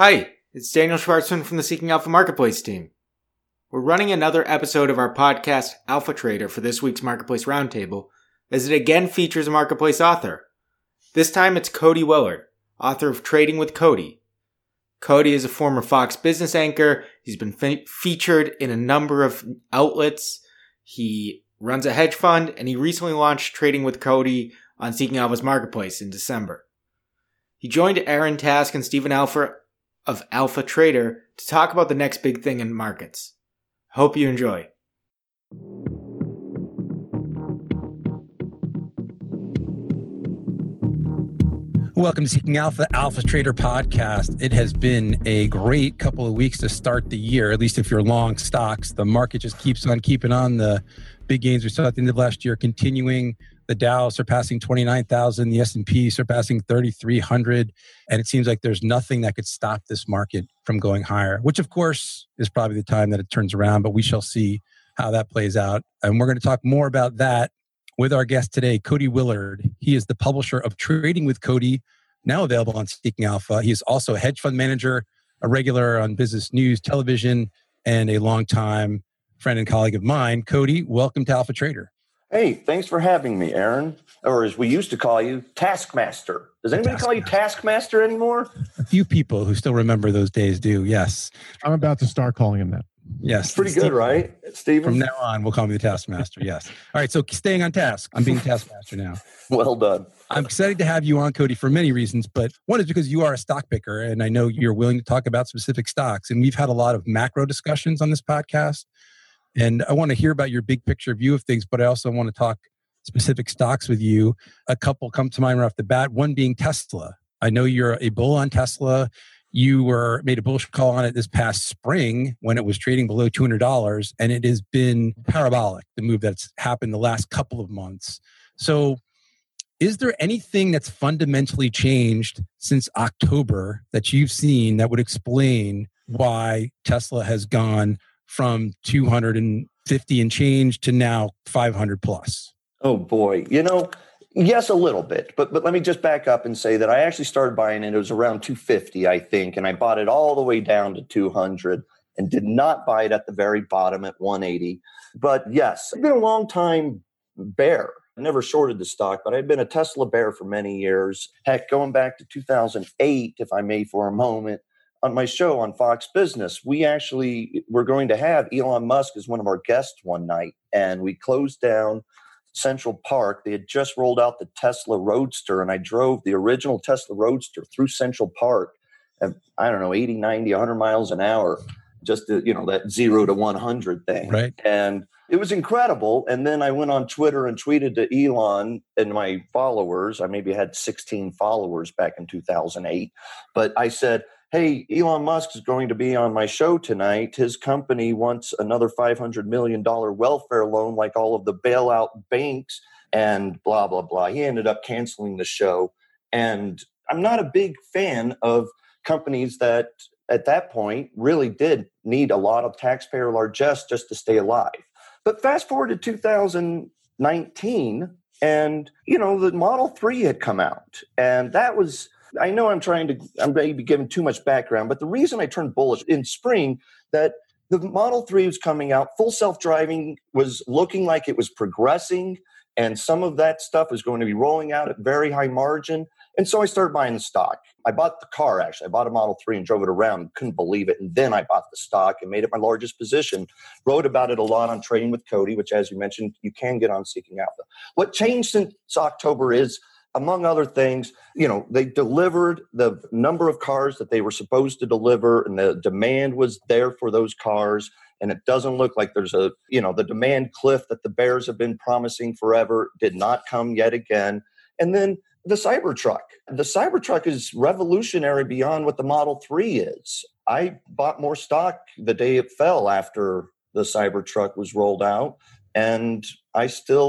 Hi, it's Daniel Schwartzman from the Seeking Alpha Marketplace team. We're running another episode of our podcast, Alpha Trader, for this week's Marketplace Roundtable, as it again features a Marketplace author. This time it's Cody Willard, author of Trading with Cody. Cody is a former Fox business anchor. He's been featured in a number of outlets. He runs a hedge fund, and he recently launched Trading with Cody on Seeking Alpha's Marketplace in December. He joined Aaron Task and Stephen Alpha of Alpha Trader to talk about the next big thing in markets. Hope you enjoy. Welcome to Seeking Alpha, Alpha Trader podcast. It has been a great couple of weeks to start the year, at least if you're long stocks. The market just keeps on keeping on. The big gains we saw at the end of last year continuing. The Dow surpassing 29,000, the S&P surpassing 3,300. And it seems like there's nothing that could stop this market from going higher, which of course is probably the time that it turns around, but we shall see how that plays out. And we're going to talk more about that with our guest today, Cody Willard. He is the publisher of Trading with Cody, now available on Seeking Alpha. He is also a hedge fund manager, a regular on Business News Television, and a longtime friend and colleague of mine. Cody, welcome to Alpha Trader. Hey, thanks for having me, Aaron. Or as we used to call you, Taskmaster. Does anybody call you Taskmaster anymore? A few people who still remember those days do, yes. I'm about to start calling him that. Yes. Pretty good, right, Stephen? From now on, we'll call me the Taskmaster, yes. All right, so staying on task. I'm being Taskmaster now. Well done. I'm excited to have you on, Cody, for many reasons, but one is because you are a stock picker, and I know you're willing to talk about specific stocks, and we've had a lot of macro discussions on this podcast. And I want to hear about your big picture view of things, but I also want to talk specific stocks with you. A couple come to mind right off the bat, one being Tesla. I know you're a bull on Tesla. You made a bullish call on it this past spring when it was trading below $200, and it has been parabolic, the move that's happened the last couple of months. So is there anything that's fundamentally changed since October that you've seen that would explain why Tesla has gone from 250 and change to now 500 plus? Oh boy. Yes, a little bit. But let me just back up and say that I actually started buying it. It was around 250, I think. And I bought it all the way down to 200 and did not buy it at the very bottom at 180. But yes, I've been a long time bear. I never shorted the stock, but I've been a Tesla bear for many years. Heck, going back to 2008, if I may for a moment, on my show on Fox Business, we actually were going to have Elon Musk as one of our guests one night, and we closed down Central Park. They had just rolled out the Tesla Roadster, and I drove the original Tesla Roadster through Central Park at, 80, 90, 100 miles an hour, just to, that 0 to 100 thing. Right. And it was incredible. And then I went on Twitter and tweeted to Elon and my followers. I maybe had 16 followers back in 2008, but I said, hey, Elon Musk is going to be on my show tonight. His company wants another $500 million welfare loan like all of the bailout banks and blah, blah, blah. He ended up canceling the show. And I'm not a big fan of companies that at that point really did need a lot of taxpayer largesse just to stay alive. But fast forward to 2019 and, the Model 3 had come out. And that was... I know I'm maybe giving too much background, but the reason I turned bullish in spring, that the Model 3 was coming out, full self-driving was looking like it was progressing, and some of that stuff is going to be rolling out at very high margin. And so I started buying the stock. I bought the car, actually. I bought a Model 3 and drove it around, couldn't believe it. And then I bought the stock and made it my largest position. Wrote about it a lot on Trading with Cody, which, as you mentioned, you can get on Seeking Alpha. What changed since October is, among other things, they delivered the number of cars that they were supposed to deliver, and the demand was there for those cars. And it doesn't look like there's the demand cliff that the bears have been promising forever did not come yet again. And then the Cybertruck. The Cybertruck is revolutionary beyond what the Model 3 is. I bought more stock the day it fell after the Cybertruck was rolled out. And I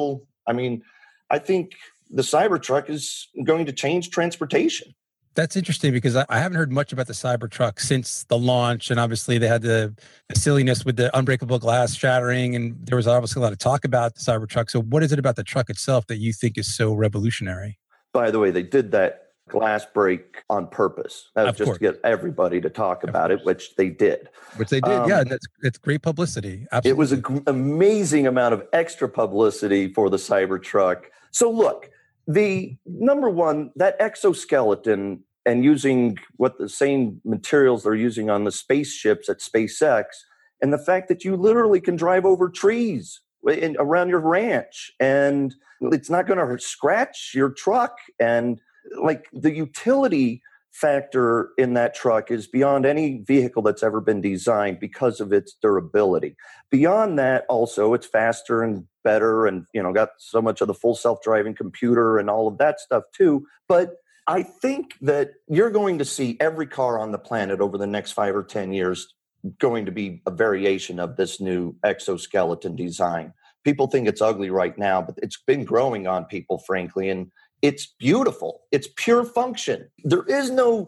think the Cybertruck is going to change transportation. That's interesting because I haven't heard much about the Cybertruck since the launch. And obviously they had the silliness with the unbreakable glass shattering. And there was obviously a lot of talk about the Cybertruck. So what is it about the truck itself that you think is so revolutionary? By the way, they did that glass break on purpose. That was just to get everybody to talk about it, which they did. Which they did, yeah. And it's great publicity. Absolutely. It was an amazing amount of extra publicity for the Cybertruck. So look, the number one, that exoskeleton and using what the same materials they're using on the spaceships at SpaceX, and the fact that you literally can drive over trees around your ranch and it's not going to scratch your truck. And like the utility factor in that truck is beyond any vehicle that's ever been designed because of its durability. Beyond that, also, it's faster and better and, got so much of the full self-driving computer and all of that stuff too. But I think that you're going to see every car on the planet over the next 5 or 10 years going to be a variation of this new exoskeleton design. People think it's ugly right now, but it's been growing on people, frankly, and it's beautiful. It's pure function. There is no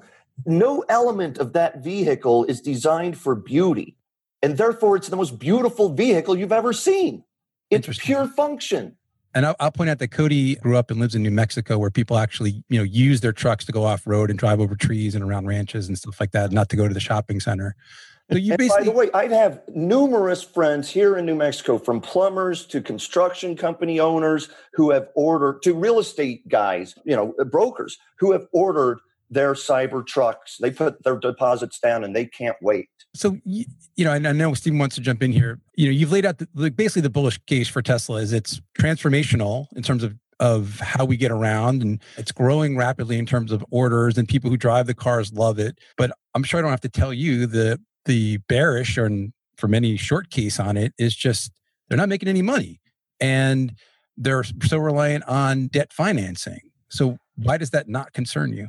element of that vehicle is designed for beauty, and therefore it's the most beautiful vehicle you've ever seen. It's pure function. And I'll point out that Cody grew up and lives in New Mexico, where people actually, use their trucks to go off road and drive over trees and around ranches and stuff like that, not to go to the shopping center. So and by the way, I'd have numerous friends here in New Mexico, from plumbers to construction company owners who have ordered, to real estate guys, brokers who have ordered their Cybertrucks. They put their deposits down and they can't wait. So, and I know Stephen wants to jump in here. You've laid out basically the bullish case for Tesla is it's transformational in terms of how we get around, and it's growing rapidly in terms of orders, and people who drive the cars love it. But I'm sure I don't have to tell you the bearish, or for many short case on it, is just they're not making any money, and they're so reliant on debt financing. So why does that not concern you?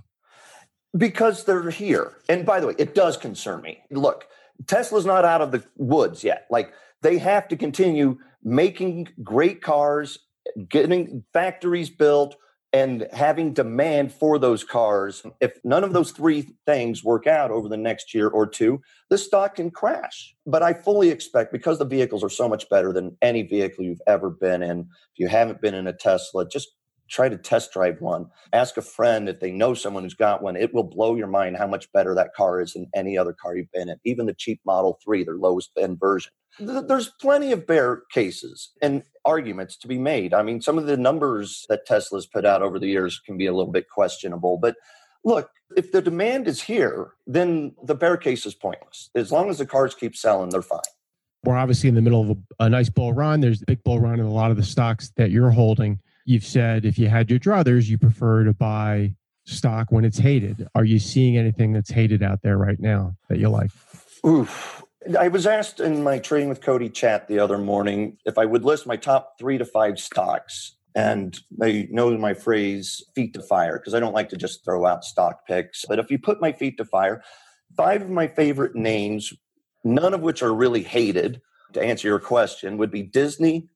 Because they're here. And by the way, it does concern me. Look, Tesla's not out of the woods yet. Like, they have to continue making great cars, getting factories built, and having demand for those cars. If none of those three things work out over the next year or two, the stock can crash. But I fully expect, because the vehicles are so much better than any vehicle you've ever been in, if you haven't been in a Tesla, just try to test drive one. Ask a friend if they know someone who's got one. It will blow your mind how much better that car is than any other car you've been in. Even the cheap Model 3, their lowest end version. There's plenty of bear cases and arguments to be made. I mean, some of the numbers that Tesla's put out over the years can be a little bit questionable. But look, if the demand is here, then the bear case is pointless. As long as the cars keep selling, they're fine. We're obviously in the middle of a nice bull run. There's a big bull run in a lot of the stocks that you're holding. You've said if you had your druthers, you prefer to buy stock when it's hated. Are you seeing anything that's hated out there right now that you like? Oof. I was asked in my Trading with Cody chat the other morning if I would list my top 3 to 5 stocks. And they know my phrase, feet to fire, because I don't like to just throw out stock picks. But if you put my feet to fire, 5 of my favorite names, none of which are really hated, to answer your question, would be Disney,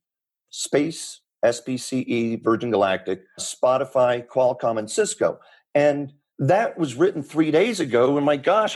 Space, SPCE, Virgin Galactic, Spotify, Qualcomm, and Cisco. And that was written 3 days ago. And my gosh,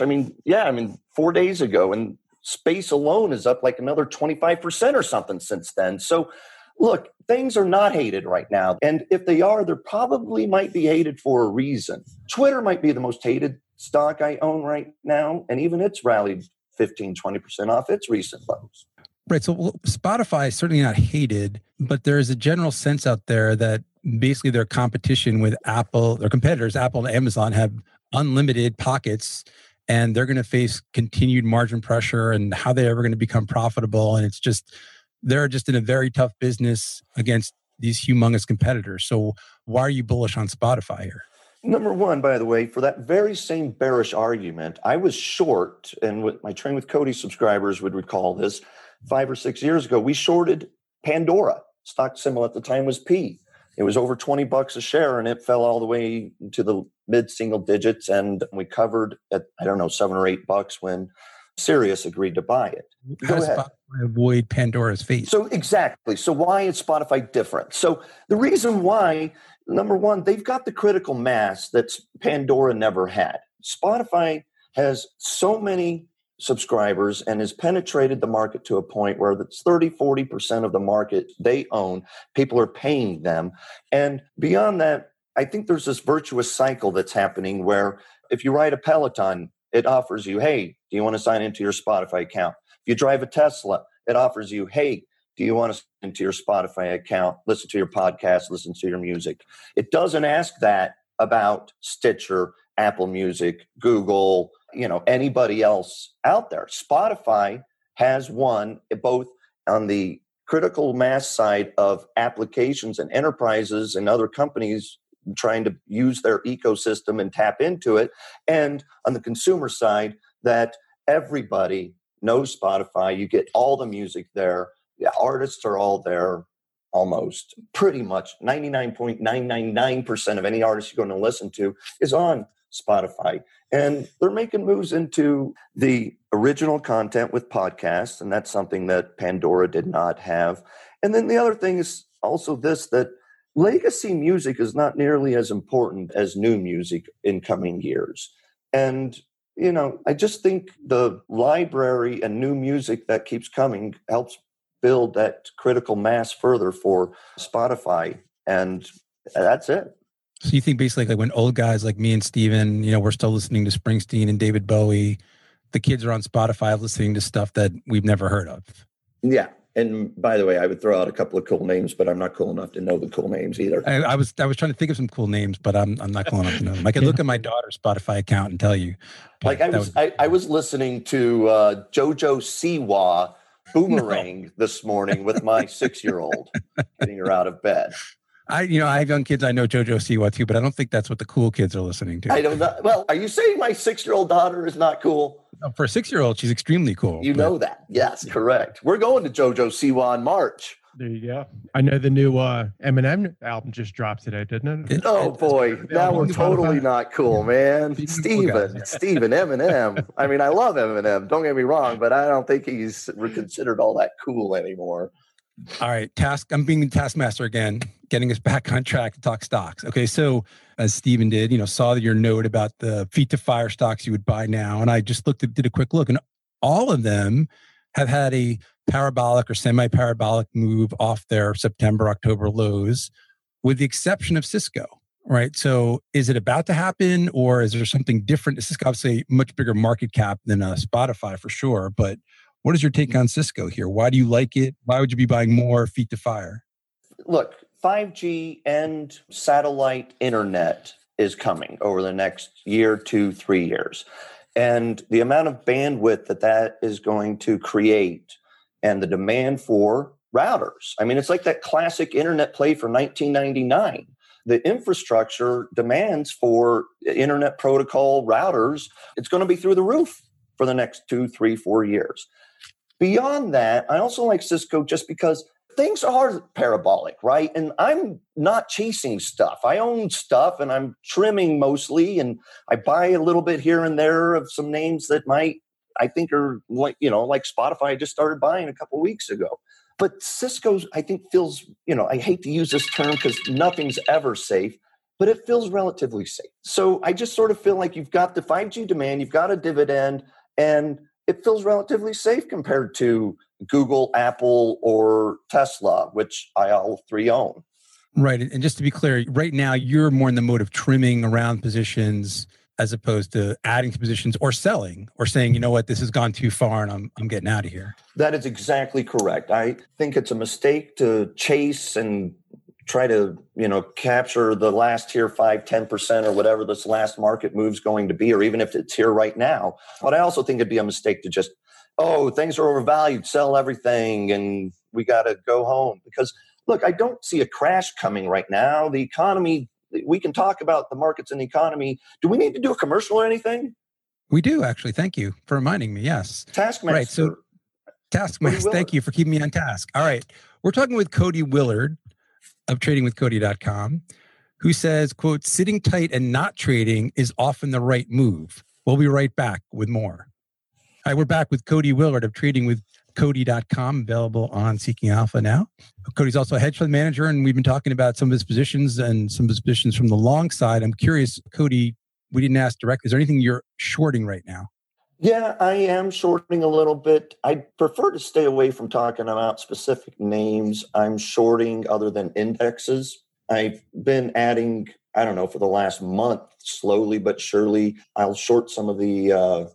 4 days ago. And Space alone is up like another 25% or something since then. So look, things are not hated right now. And if they are, they probably might be hated for a reason. Twitter might be the most hated stock I own right now. And even it's rallied 15, 20% off its recent lows. Right. So Spotify is certainly not hated, but there is a general sense out there that basically their competition with Apple, their competitors, Apple and Amazon, have unlimited pockets, and they're going to face continued margin pressure, and how they're ever going to become profitable. And they're just in a very tough business against these humongous competitors. So why are you bullish on Spotify here? Number one, by the way, for that very same bearish argument, I was short, and what my Train with Cody subscribers would recall this, 5 or 6 years ago, we shorted Pandora. Stock symbol at the time was P. It was over $20 a share, and it fell all the way to the mid-single digits, and we covered at, $7 or $8 when Sirius agreed to buy it. How does Spotify avoid Pandora's fate? So exactly. So why is Spotify different? So the reason why, number one, they've got the critical mass that Pandora never had. Spotify has so many subscribers and has penetrated the market to a point where it's 30-40% of the market they own. People are paying them. And beyond that, I think there's this virtuous cycle that's happening where if you ride a Peloton, it offers you, hey, do you want to sign into your Spotify account? If you drive a Tesla, it offers you, hey, do you want to sign into your Spotify account, listen to your podcast, listen to your music? It doesn't ask that about Stitcher, Apple Music, Google, anybody else out there. Spotify has won both on the critical mass side of applications and enterprises and other companies trying to use their ecosystem and tap into it. And on the consumer side, that everybody knows Spotify. You get all the music there. The artists are all there, almost. Pretty much 99.999% of any artist you're going to listen to is on Spotify. And they're making moves into the original content with podcasts, and that's something that Pandora did not have. And then the other thing is also this, that legacy music is not nearly as important as new music in coming years. And, I just think the library and new music that keeps coming helps build that critical mass further for Spotify. And that's it. So you think basically like when old guys like me and Steven, we're still listening to Springsteen and David Bowie, the kids are on Spotify listening to stuff that we've never heard of. Yeah. And by the way, I would throw out a couple of cool names, but I'm not cool enough to know the cool names either. I was trying to think of some cool names, but I'm not cool enough to know them. I can look at my daughter's Spotify account and tell you. Like I was listening to JoJo Siwa Boomerang this morning with my 6-year-old, getting her out of bed. I have young kids. I know JoJo Siwa too, but I don't think that's what the cool kids are listening to. I don't know. Well, are you saying my 6-year-old daughter is not cool? No, for a 6-year-old, she's extremely cool. You know that. Yes, correct. We're going to JoJo Siwa in March. There you go. I know the new Eminem album just dropped today, didn't it? Oh, boy. Now we're totally not cool, man. Steven, Eminem. I mean, I love Eminem. Don't get me wrong, but I don't think he's considered all that cool anymore. All right. I'm being the taskmaster again, getting us back on track to talk stocks. Okay. So as Steven did, saw your note about the feet to fire stocks you would buy now. And I just did a quick look, and all of them have had a parabolic or semi-parabolic move off their September, October lows, with the exception of Cisco, right? So is it about to happen, or is there something different? Cisco obviously a much bigger market cap than Spotify for sure, but what is your take on Cisco here? Why do you like it? Why would you be buying more feet to fire? Look, 5G and satellite internet is coming over the next year, 2, 3 years. And the amount of bandwidth that is going to create and the demand for routers. I mean, it's like that classic internet play from 1999. The infrastructure demands for internet protocol routers, it's going to be through the roof for the next 2, 3, 4 years. Beyond that, I also like Cisco just because things are parabolic, right? And I'm not chasing stuff. I own stuff and I'm trimming mostly, and I buy a little bit here and there of some names that I think are like Spotify I just started buying a couple of weeks ago. But Cisco's, I think, feels, I hate to use this term because nothing's ever safe, but it feels relatively safe. So I just sort of feel like you've got the 5G demand, you've got a dividend, and it feels relatively safe compared to Google, Apple, or Tesla, which I all three own. Right. And just to be clear, right now, you're more in the mode of trimming around positions as opposed to adding to positions or selling or saying, you know what, this has gone too far and I'm getting out of here. That is exactly correct. I think it's a mistake to chase and try to, capture the last here 5-10% or whatever this last market move's going to be, or even if it's here right now. But I also think it'd be a mistake to just, things are overvalued, sell everything, and we got to go home. Because, look, I don't see a crash coming right now. The economy, we can talk about the markets and the economy. Do we need to do a commercial or anything? We do, actually. Thank you for reminding me. Yes. Taskmaster. Right. So, Taskmaster, thank you for keeping me on task. All right. We're talking with Cody Willard of tradingwithcody.com, who says, quote, sitting tight and not trading is often the right move. We'll be right back with more. All right, we're back with Cody Willard of tradingwithcody.com, available on Seeking Alpha now. Cody's also a hedge fund manager, and we've been talking about some of his positions and some of his positions from the long side. I'm curious, Cody, we didn't ask directly, is there anything you're shorting right now? Yeah, I am shorting a little bit. I prefer to stay away from talking about specific names I'm shorting other than indexes. I've been adding I don't know, for the last month, slowly but surely, I'll short some of the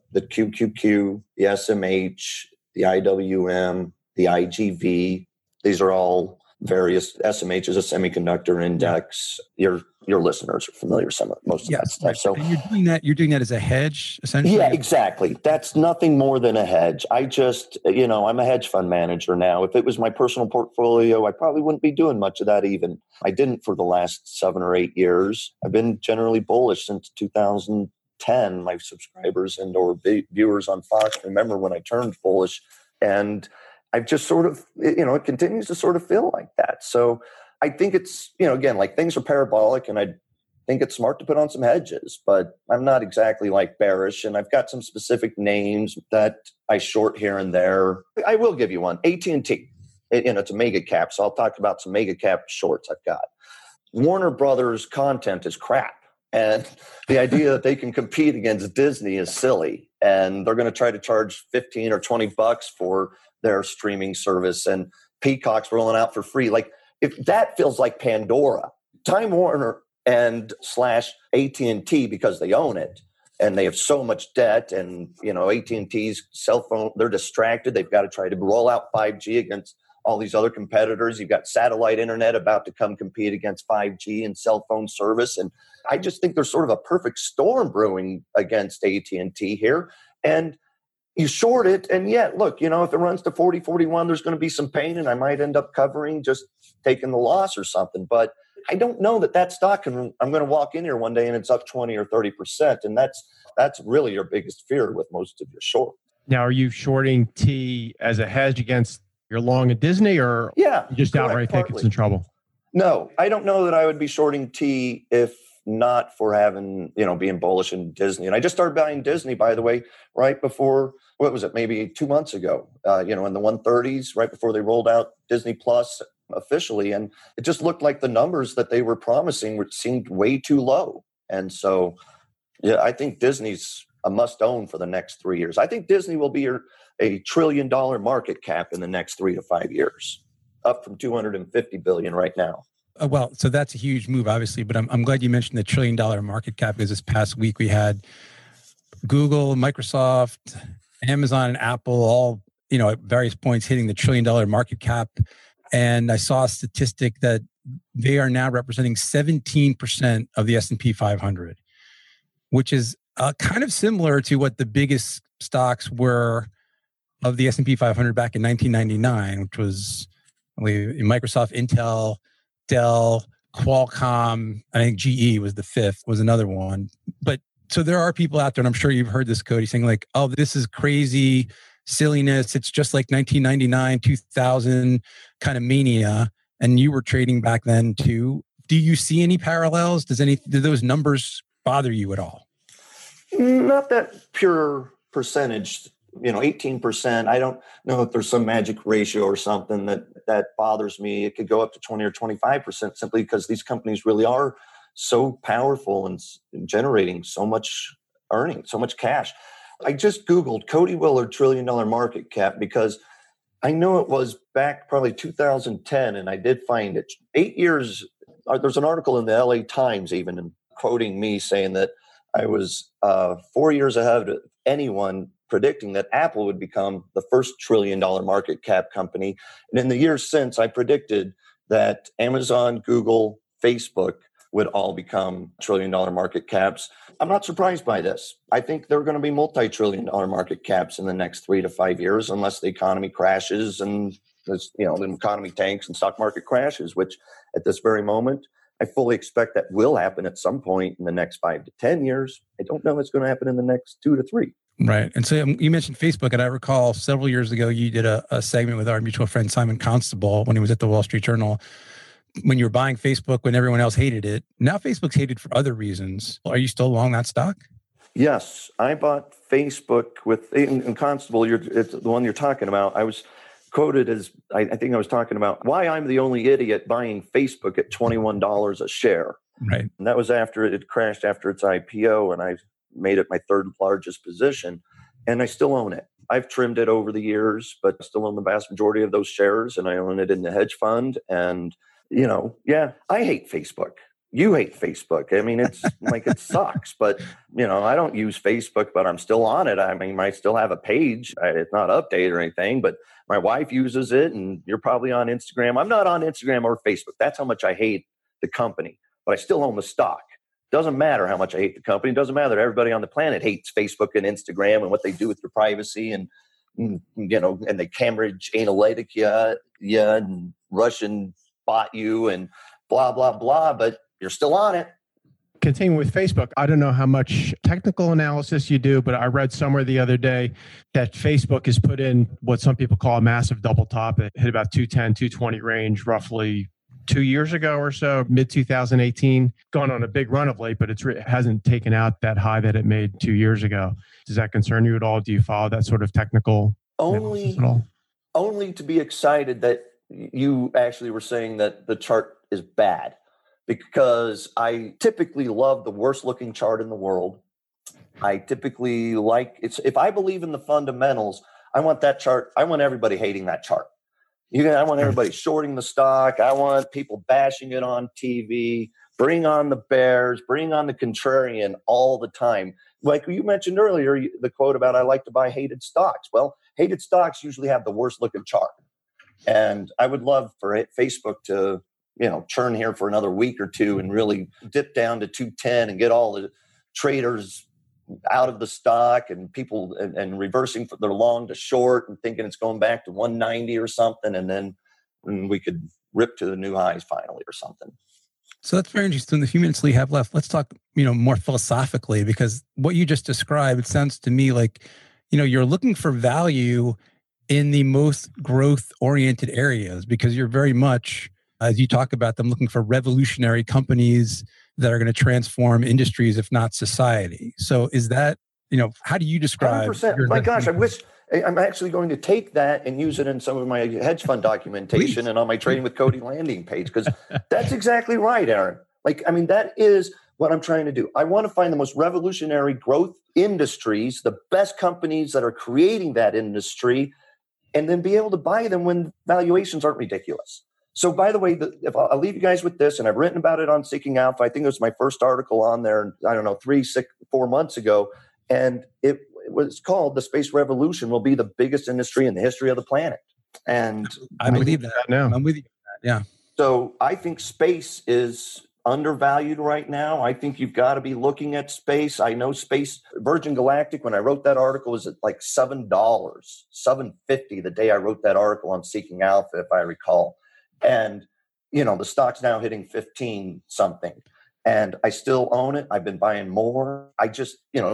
QQQ, the SMH, the IWM, the IGV. These are all various. SMH is a semiconductor index. Your listeners are familiar with most of that stuff. Right. So and you're doing that as a hedge, essentially. Yeah, exactly. That's nothing more than a hedge. I just, I'm a hedge fund manager now. If it was my personal portfolio, I probably wouldn't be doing much of that even. I didn't for the last 7 or 8 years. I've been generally bullish since 2010. My subscribers and or viewers on Fox remember when I turned bullish, and I've just sort of, it continues to sort of feel like that. So I think it's, again, like things are parabolic, and I think it's smart to put on some hedges, but I'm not exactly like bearish. And I've got some specific names that I short here and there. I will give you one, AT&T. It's a mega cap. So I'll talk about some mega cap shorts I've got. Warner Brothers content is crap. And the idea that they can compete against Disney is silly. And they're going to try to charge $15 or $20 for their streaming service, and Peacock's rolling out for free. Like, if that feels like Pandora, Time Warner and / AT&T, because they own it and they have so much debt, and AT&T's cell phone, they're distracted. They've got to try to roll out 5G against all these other competitors. You've got satellite internet about to come compete against 5G and cell phone service. And I just think there's sort of a perfect storm brewing against AT&T here. And you short it, and yet, look, if it runs to 40, 41, there's going to be some pain, and I might end up covering, just taking the loss or something. But I don't know that stock I'm going to walk in here one day and it's up 20 or 30%. And that's really your biggest fear with most of your short. Now, are you shorting T as a hedge against your long at Disney, or you just outright think it's in trouble? No, I don't know that I would be shorting T if not for having, being bullish in Disney. And I just started buying Disney, by the way, right before, what was it, maybe 2 months ago, in the 130s, right before they rolled out Disney Plus officially. And it just looked like the numbers that they were promising seemed way too low. And so, I think Disney's a must own for the next 3 years. I think Disney will be a $1 trillion market cap in the next 3 to 5 years, up from $250 billion right now. Well, so that's a huge move, obviously, but I'm glad you mentioned the $1 trillion market cap, because this past week we had Google, Microsoft, Amazon, and Apple all, at various points hitting the $1 trillion market cap. And I saw a statistic that they are now representing 17% of the S&P 500, which is kind of similar to what the biggest stocks were of the S&P 500 back in 1999, which was Microsoft, Intel, Dell, Qualcomm. I think GE was the fifth, was another one. But so there are people out there, and I'm sure you've heard this, Cody, saying like, oh, this is crazy silliness. It's just like 1999, 2000 kind of mania. And you were trading back then too. Do you see any parallels? Do those numbers bother you at all? Not that pure percentage, 18%. I don't know if there's some magic ratio or something that bothers me. It could go up to 20 or 25% simply because these companies really are so powerful and generating so much earnings, so much cash. I just Googled Cody Willard $1 trillion market cap because I know it was back probably 2010, and I did find it. 8 years, there's an article in the LA Times even quoting me saying that I was 4 years ahead of anyone predicting that Apple would become the first $1 trillion market cap company. And in the years since, I predicted that Amazon, Google, Facebook would all become $1 trillion market caps. I'm not surprised by this. I think they're going to be multi-trillion-dollar market caps in the next 3 to 5 years, unless the economy crashes and the economy tanks and stock market crashes, which at this very moment, I fully expect that will happen at some point in the next 5 to 10 years. I don't know if it's going to happen in the next 2 to 3. Right. And so you mentioned Facebook, and I recall several years ago, you did a segment with our mutual friend, Simon Constable, when he was at the Wall Street Journal, when you were buying Facebook when everyone else hated it. Now Facebook's hated for other reasons. Are you still long that stock? Yes. I bought Facebook in Constable, it's the one you're talking about. I was quoted as, I think I was talking about why I'm the only idiot buying Facebook at $21 a share. Right. And that was after it had crashed after its IPO, and I made it my third largest position, and I still own it. I've trimmed it over the years, but I still own the vast majority of those shares, and I own it in the hedge fund. And, I hate Facebook. you hate Facebook. I mean, it's like, it sucks, but I don't use Facebook, but I'm still on it. I mean, I still have a page. It's not updated or anything, but my wife uses it, and you're probably on Instagram. I'm not on Instagram or Facebook. That's how much I hate the company, but I still own the stock. Doesn't matter how much I hate the company. It doesn't matter that everybody on the planet hates Facebook and Instagram and what they do with your privacy, and and they Cambridge Analytica, and Russian bot you and blah, blah, blah, but you're still on it. Continuing with Facebook, I don't know how much technical analysis you do, but I read somewhere the other day that Facebook has put in what some people call a massive double top. It hit about 210, 220 range roughly 2 years ago or so, mid 2018, gone on a big run of late, but it hasn't taken out that high that it made 2 years ago. Does that concern you at all? Do you follow that sort of technical analysis at all? Only to be excited that you actually were saying that the chart is bad, because I typically love the worst looking chart in the world. I typically if I believe in the fundamentals, I want that chart. I want everybody hating that chart. I want everybody shorting the stock. I want people bashing it on TV. Bring on the bears, bring on the contrarian all the time. Like you mentioned earlier, the quote about I like to buy hated stocks. Well, hated stocks usually have the worst looking chart. And I would love for Facebook to churn here for another week or two and really dip down to 210 and get all the traders out of the stock and people and reversing from their long to short and thinking it's going back to 190 or something. And then we could rip to the new highs finally or something. So that's very interesting. The few minutes we have left, let's talk, more philosophically, because what you just described, it sounds to me like, you're looking for value in the most growth-oriented areas, because you're very much, as you talk about them, looking for revolutionary companies that are going to transform industries, if not society. So is that, how do you describe? 100%. My gosh, I wish I'm actually going to take that and use it in some of my hedge fund documentation and on my Trading with Cody landing page, because that's exactly right, Aaron. That is what I'm trying to do. I want to find the most revolutionary growth industries, the best companies that are creating that industry, and then be able to buy them when valuations aren't ridiculous. So, by the way, if I'll leave you guys with this, and I've written about it on Seeking Alpha. I think it was my first article on there, 4 months ago. And it was called The Space Revolution Will Be the Biggest Industry in the History of the Planet. And I believe that now. I'm with you. Yeah. So I think space is undervalued right now. I think you've got to be looking at space. I know space, Virgin Galactic, when I wrote that article, was at like $7, $7.50 the day I wrote that article on Seeking Alpha, if I recall. And, the stock's now hitting 15 something, and I still own it. I've been buying more. I just,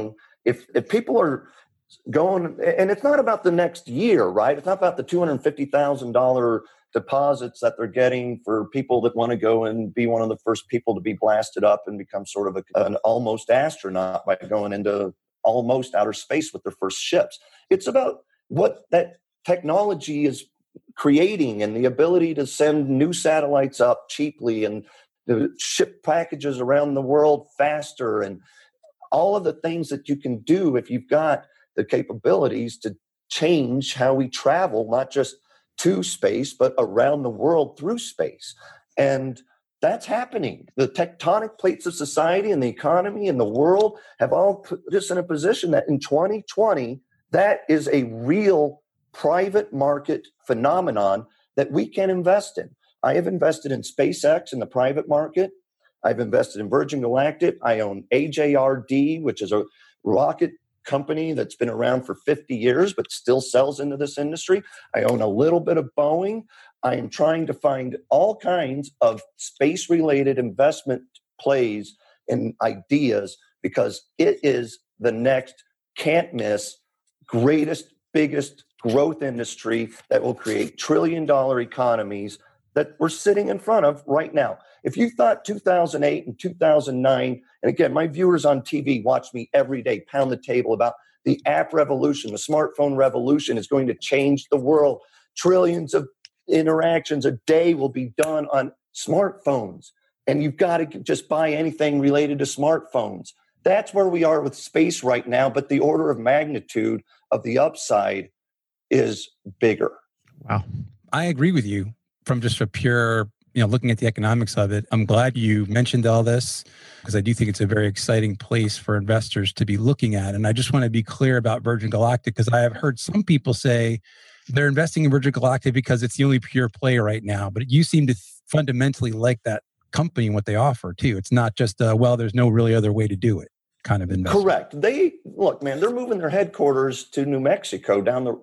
if people are going, and it's not about the next year, right? It's not about the $250,000 deposits that they're getting for people that want to go and be one of the first people to be blasted up and become sort of an almost astronaut by going into almost outer space with their first ships. It's about what that technology is creating and the ability to send new satellites up cheaply and to ship packages around the world faster, and all of the things that you can do if you've got the capabilities to change how we travel, not just to space, but around the world through space. And that's happening. The tectonic plates of society and the economy and the world have all put us in a position that in 2020, that is a real private market phenomenon that we can invest in. I have invested in SpaceX in the private market. I've invested in Virgin Galactic. I own AJRD, which is a rocket company that's been around for 50 years, but still sells into this industry. I own a little bit of Boeing. I am trying to find all kinds of space-related investment plays and ideas, because it is the next can't miss, greatest, biggest growth industry that will create trillion-dollar economies that we're sitting in front of right now. If you thought 2008 and 2009, and again, my viewers on TV watch me every day pound the table about the app revolution, the smartphone revolution is going to change the world. Trillions of interactions a day will be done on smartphones, and you've got to just buy anything related to smartphones. That's where we are with space right now, but the order of magnitude of the upside is bigger. Wow. I agree with you from just a pure, looking at the economics of it, I'm glad you mentioned all this because I do think it's a very exciting place for investors to be looking at. And I just want to be clear about Virgin Galactic because I have heard some people say they're investing in Virgin Galactic because it's the only pure play right now. But you seem to fundamentally like that company and what they offer too. It's not just, there's no really other way to do it kind of investment. Correct. They're moving their headquarters to New Mexico down the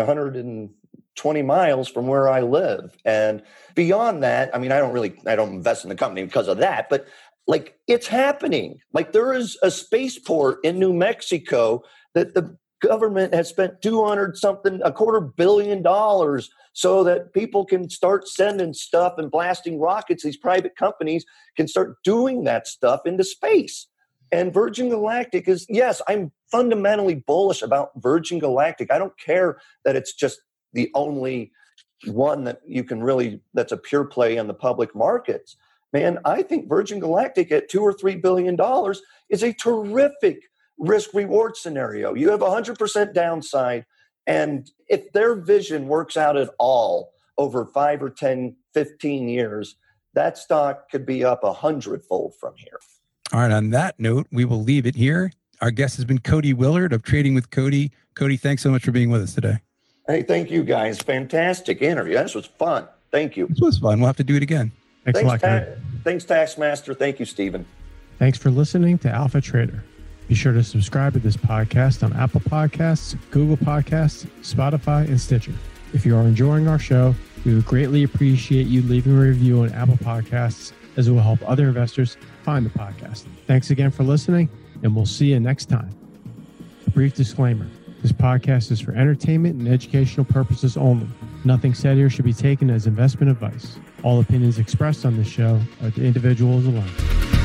120 miles from where I live. And beyond that, I don't invest in the company because of that, but it's happening. There is a spaceport in New Mexico that the government has spent $250 million so that people can start sending stuff and blasting rockets. These private companies can start doing that stuff into space. And Virgin Galactic is, yes, I'm fundamentally bullish about Virgin Galactic. I don't care that it's just the only one that you can really, that's a pure play in the public markets. Man, I think Virgin Galactic at $2 or $3 billion is a terrific risk reward scenario. You have 100% downside. And if their vision works out at all over 5 or 10, 15 years, that stock could be up 100-fold from here. All right. On that note, we will leave it here. Our guest has been Cody Willard of Trading with Cody. Cody, thanks so much for being with us today. Hey, thank you guys. Fantastic interview. This was fun. Thank you. This was fun. We'll have to do it again. Thanks a lot, Cody. Thanks, Taskmaster. Thank you, Stephen. Thanks for listening to Alpha Trader. Be sure to subscribe to this podcast on Apple Podcasts, Google Podcasts, Spotify, and Stitcher. If you are enjoying our show, we would greatly appreciate you leaving a review on Apple Podcasts, as it will help other investors find the podcast. Thanks again for listening, and we'll see you next time. A brief disclaimer. This podcast is for entertainment and educational purposes only. Nothing said here should be taken as investment advice. All opinions expressed on this show are the individuals alone.